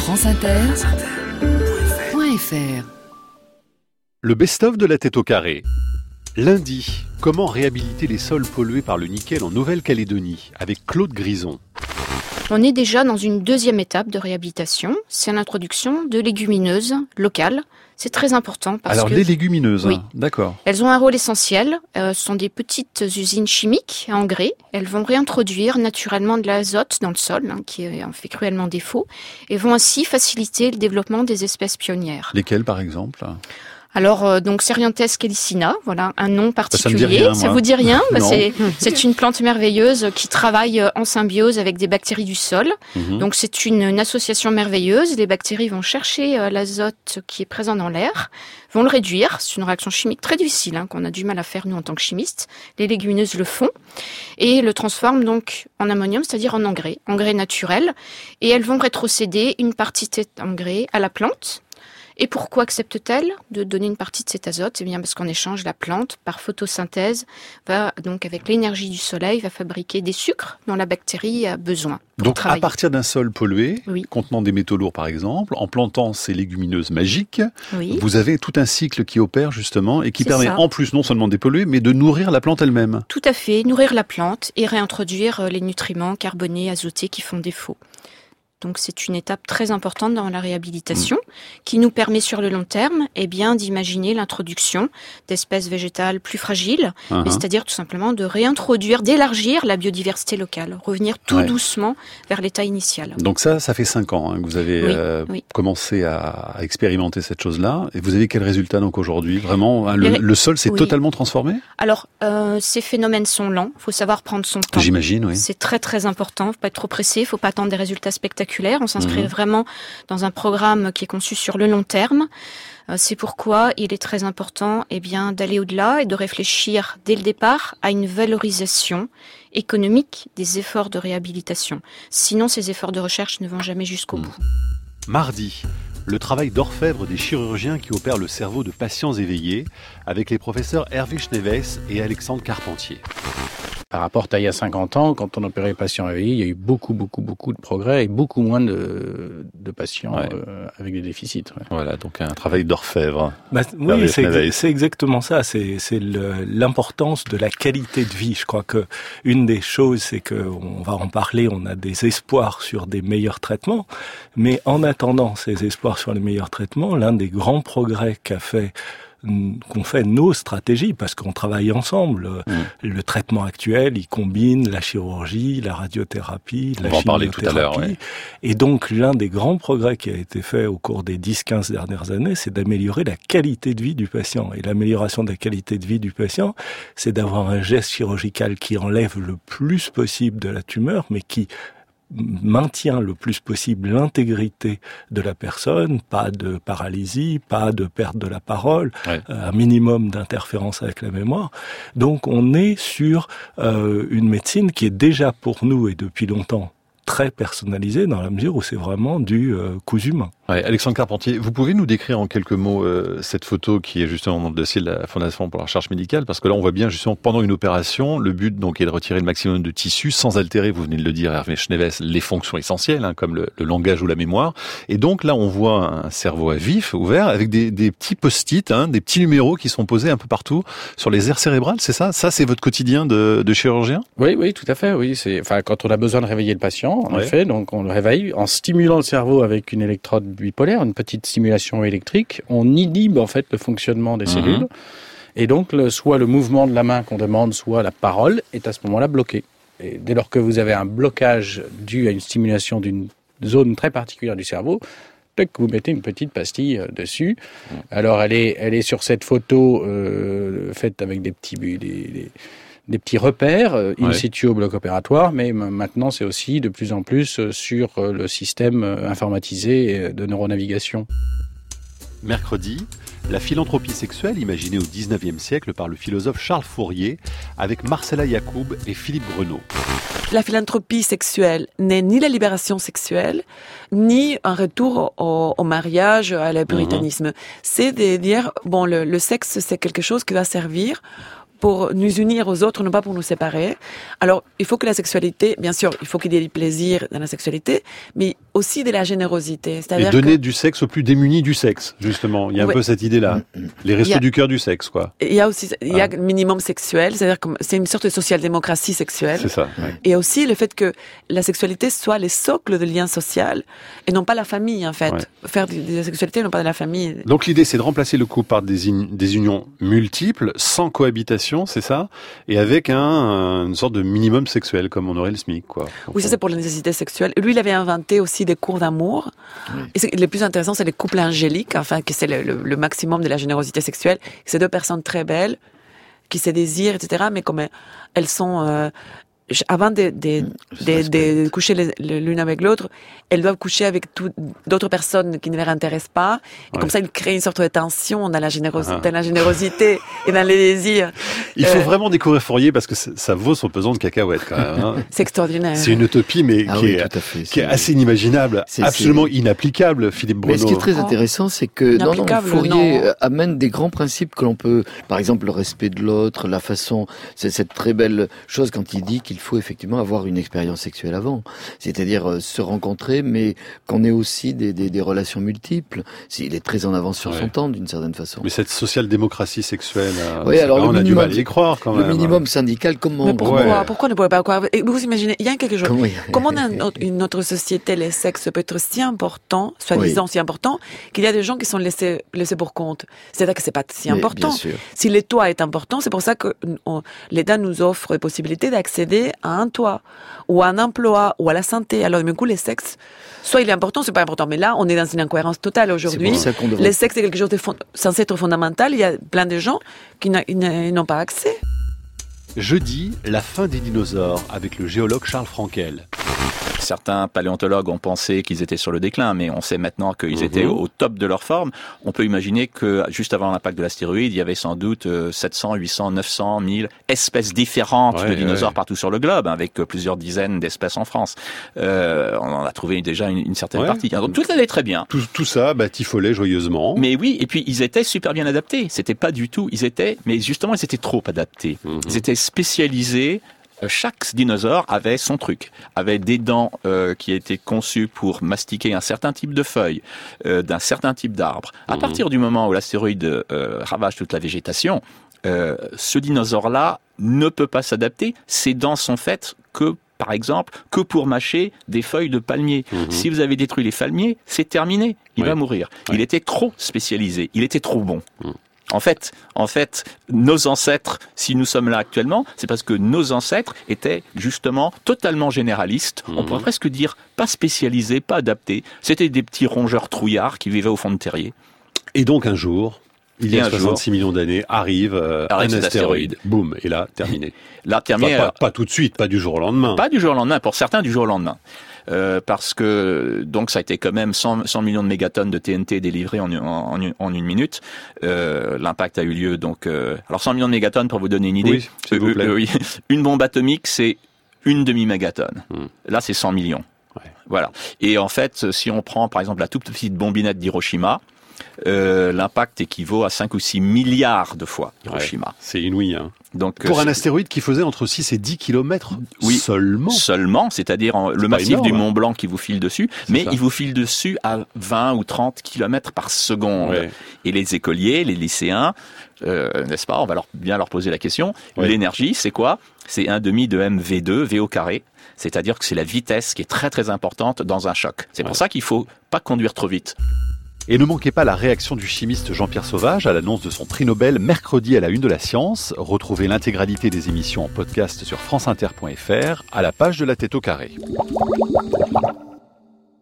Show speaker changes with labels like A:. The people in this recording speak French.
A: franceinter.fr.
B: Le best-of de la tête au carré. Lundi, comment réhabiliter les sols pollués par le nickel en Nouvelle-Calédonie avec Claude Grison.
C: On est déjà dans une deuxième étape de réhabilitation, c'est l'introduction de légumineuses locales. C'est très important parce
B: Alors,
C: que...
B: les légumineuses,
C: oui.
B: D'accord.
C: Elles ont un rôle essentiel, ce sont des petites usines chimiques à engrais. Elles vont réintroduire naturellement de l'azote dans le sol, qui en fait cruellement défaut, et vont ainsi faciliter le développement des espèces pionnières.
B: Lesquelles, par exemple ?
C: Alors, donc, Cerianthes calycina, voilà, un nom particulier.
B: Ça me dit rien,
C: ça
B: moi.
C: vous dit rien?
B: Non.
C: C'est une plante merveilleuse qui travaille en symbiose avec des bactéries du sol. Donc, c'est une association merveilleuse. Les bactéries vont chercher l'azote qui est présent dans l'air, vont le réduire. C'est une réaction chimique très difficile, qu'on a du mal à faire, nous, en tant que chimistes. Les légumineuses le font et le transforment donc en ammonium, c'est-à-dire en engrais naturel. Et elles vont rétrocéder une partie de cet engrais à la plante. Et pourquoi accepte-t-elle de donner une partie de cet azote ? Eh bien, parce qu'en échange, la plante, par photosynthèse, va donc, avec l'énergie du soleil, va fabriquer des sucres dont la bactérie a besoin.
B: Donc,
C: travailler.
B: à partir d'un sol pollué,
C: Oui.
B: contenant des métaux lourds par exemple, en plantant ces légumineuses magiques,
C: Oui.
B: vous avez tout un cycle qui opère justement et qui
C: C'est
B: permet
C: ça.
B: en plus non seulement de dépolluer, mais de nourrir la plante elle-même.
C: Tout à fait, nourrir la plante et réintroduire les nutriments carbonés, azotés qui font défaut. Donc c'est une étape très importante dans la réhabilitation qui nous permet sur le long terme d'imaginer l'introduction d'espèces végétales plus fragiles, mais c'est-à-dire tout simplement de réintroduire, d'élargir la biodiversité locale, revenir tout doucement vers l'état initial.
B: Donc ça fait 5 ans que vous avez
C: Oui.
B: commencé à expérimenter cette chose-là. Et vous avez quel résultat donc aujourd'hui ? Vraiment, le sol s'est totalement transformé ?
C: Alors, ces phénomènes sont lents, il faut savoir prendre son temps.
B: J'imagine, oui.
C: C'est très très important, il ne faut pas être trop pressé, il ne faut pas attendre des résultats spectaculaires. On s'inscrit vraiment dans un programme qui est conçu sur le long terme. C'est pourquoi il est très important d'aller au-delà et de réfléchir dès le départ à une valorisation économique des efforts de réhabilitation. Sinon, ces efforts de recherche ne vont jamais jusqu'au bout.
B: Mardi, le travail d'orfèvre des chirurgiens qui opèrent le cerveau de patients éveillés avec les professeurs Hervé Schneves et Alexandre Carpentier.
D: Par rapport à il y a 50 ans, quand on opérait les patients éveillés, il y a eu beaucoup de progrès et beaucoup moins de patients avec des déficits. Ouais.
B: Voilà, donc un travail d'orfèvre.
E: Oui, c'est exactement ça. C'est l'importance de la qualité de vie. Je crois que une des choses, c'est que on va en parler. On a des espoirs sur des meilleurs traitements, mais en attendant ces espoirs sur les meilleurs traitements, l'un des grands progrès qu'on fait nos stratégies, parce qu'on travaille ensemble. Le traitement actuel, il combine la chirurgie, la radiothérapie, la chimiothérapie. On va en parler tout à l'heure, ouais. Et donc, l'un des grands progrès qui a été fait au cours des 10-15 dernières années, c'est d'améliorer la qualité de vie du patient. Et l'amélioration de la qualité de vie du patient, c'est d'avoir un geste chirurgical qui enlève le plus possible de la tumeur, mais qui maintient le plus possible l'intégrité de la personne, pas de paralysie, pas de perte de la parole, un minimum d'interférence avec la mémoire. Donc on est sur une médecine qui est déjà pour nous et depuis longtemps très personnalisée dans la mesure où c'est vraiment du cousu humain.
B: Ouais, Alexandre Carpentier, vous pouvez nous décrire en quelques mots cette photo qui est justement dans le dossier de la Fondation pour la recherche médicale, parce que là on voit bien justement pendant une opération, le but donc est de retirer le maximum de tissu sans altérer, vous venez de le dire Hervé Schneves, les fonctions essentielles comme le langage ou la mémoire. Et donc là on voit un cerveau à vif, ouvert, avec des petits post-it, des petits numéros qui sont posés un peu partout sur les aires cérébrales, c'est ça ? Ça c'est votre quotidien de chirurgien ?
D: Oui, tout à fait, oui. Quand on a besoin de réveiller le patient, en effet, donc on le réveille en stimulant le cerveau avec une électrode bipolaire, une petite stimulation électrique, on inhibe en fait le fonctionnement des cellules, et donc soit le mouvement de la main qu'on demande, soit la parole est à ce moment-là bloqué. Et dès lors que vous avez un blocage dû à une stimulation d'une zone très particulière du cerveau, vous mettez une petite pastille dessus. Alors elle est sur cette photo faite avec des petits repères in situ au bloc opératoire, mais maintenant c'est aussi de plus en plus sur le système informatisé de neuronavigation.
B: Mercredi, la philanthropie sexuelle imaginée au XIXe siècle par le philosophe Charles Fourier avec Marcella Yacoub et Philippe Greneau.
F: La philanthropie sexuelle n'est ni la libération sexuelle, ni un retour au mariage, à le puritanisme. C'est de dire, le sexe c'est quelque chose qui va servir pour nous unir aux autres, non pas pour nous séparer. Alors, il faut que la sexualité, bien sûr, il faut qu'il y ait du plaisir dans la sexualité, mais aussi de la générosité.
B: Et donner du sexe aux plus démunis du sexe, justement. Il y a un peu cette idée-là. Les restos du cœur du sexe, quoi.
F: Il y a aussi, il y a le minimum sexuel, c'est-à-dire que c'est une sorte de social-démocratie sexuelle.
B: C'est ça. Ouais.
F: Et aussi le fait que la sexualité soit les socles de lien social et non pas la famille, en fait. Ouais. Faire de la sexualité, non pas de la famille.
B: Donc l'idée, c'est de remplacer le couple par des unions multiples, sans cohabitation, c'est ça? Et avec une sorte de minimum sexuel, comme on aurait le SMIC, quoi.
F: Oui, ça c'est pour la nécessité sexuelle. Lui, il avait inventé aussi des cours d'amour. Oui. Et le plus intéressant, c'est les couples angéliques, enfin, que c'est le maximum de la générosité sexuelle. C'est deux personnes très belles, qui se désirent, etc., mais comme elles sont... avant de coucher l'une avec l'autre, elles doivent coucher avec d'autres personnes qui ne les intéressent pas. Et comme ça, ils créent une sorte de tension dans la générosité et dans les désirs.
B: Il faut vraiment découvrir Fourier parce que ça vaut son pesant de cacahuètes quand même. Hein.
F: C'est extraordinaire.
B: C'est une utopie, mais qui est assez inimaginable, absolument inapplicable, Philippe Bruno.
G: Mais ce qui est très intéressant, c'est que Fourier amène des grands principes que l'on peut, par exemple, le respect de l'autre, la façon, c'est cette très belle chose quand il dit qu'il faut effectivement avoir une expérience sexuelle avant, c'est-à-dire se rencontrer, mais qu'on ait aussi des relations multiples. Il est très en avance sur son temps, d'une certaine façon.
B: Mais cette social-démocratie sexuelle,
G: alors
B: on a du mal à y croire quand même.
G: Le minimum syndical, comment...
F: Mais pourquoi ne pourrait pas croire? Vous imaginez, il y a quelque chose. Comment dans notre société, le sexe peut être si important, soi-disant si important, qu'il y a des gens qui sont laissés pour compte. C'est-à-dire que c'est pas si important. Si le toit est important, c'est pour ça que l'État nous offre la possibilité d'accéder à un toit, ou à un emploi, ou à la santé. Alors, du coup, les sexes, soit il est important, soit pas important. Mais là, on est dans une incohérence totale aujourd'hui. Les sexes, c'est quelque chose de censé être fondamental. Il y a plein de gens qui n'ont pas accès.
B: Jeudi, la fin des dinosaures avec le géologue Charles Frankel.
H: Certains paléontologues ont pensé qu'ils étaient sur le déclin, mais on sait maintenant qu'ils étaient au top de leur forme. On peut imaginer que juste avant l'impact de l'astéroïde, il y avait sans doute 700, 800, 900, 1000 espèces différentes de dinosaures partout sur le globe, avec plusieurs dizaines d'espèces en France. On en a trouvé déjà une certaine partie. Donc tout allait très bien.
B: Tout ça batifolait joyeusement.
H: Mais oui, et puis ils étaient super bien adaptés. C'était pas du tout, ils étaient trop adaptés. Ils étaient spécialisés. Chaque dinosaure avait son truc, avait des dents qui étaient conçues pour mastiquer un certain type de feuilles, d'un certain type d'arbre. À partir du moment où l'astéroïde ravage toute la végétation, ce dinosaure-là ne peut pas s'adapter. Ses dents sont faites par exemple, que pour mâcher des feuilles de palmier. Si vous avez détruit les palmiers, c'est terminé. Il va mourir. Il était trop spécialisé. Il était trop bon. En fait, nos ancêtres, si nous sommes là actuellement, c'est parce que nos ancêtres étaient justement totalement généralistes. On pourrait presque dire pas spécialisés, pas adaptés. C'était des petits rongeurs trouillards qui vivaient au fond de terriers.
B: Et donc un jour, il y a 66 millions d'années, arrive un astéroïde. Boum, et là, terminé. Pas tout de suite, pas du jour au lendemain.
H: Pas du jour au lendemain, pour certains du jour au lendemain. Parce que donc ça a été quand même 100 millions de mégatonnes de TNT délivrés en une minute. L'impact a eu lieu donc. Alors 100 millions de mégatonnes pour vous donner une idée.
B: Oui, s'il vous plaît.
H: Une bombe atomique c'est une demi-mégatonne. Là c'est 100 millions. Ouais. Voilà. Et en fait, si on prend par exemple la toute petite bombinette d'Hiroshima. L'impact équivaut à 5 ou 6 milliards de fois Hiroshima.
B: C'est inouï. Donc, pour un astéroïde qui faisait entre 6 et 10 kilomètres
H: seulement, c'est-à-dire le massif du Mont Blanc qui vous file dessus, mais il vous file dessus à 20 ou 30 kilomètres par seconde. Ouais. Et les écoliers, les lycéens, n'est-ce pas, on va bien leur poser la question, l'énergie, c'est quoi ? C'est 1/2 de mv2, v au carré. C'est-à-dire que c'est la vitesse qui est très très importante dans un choc. C'est pour ça qu'il faut pas conduire trop vite.
B: Et ne manquez pas la réaction du chimiste Jean-Pierre Sauvage à l'annonce de son prix Nobel mercredi à la une de la science. Retrouvez l'intégralité des émissions en podcast sur franceinter.fr à la page de la tête au carré.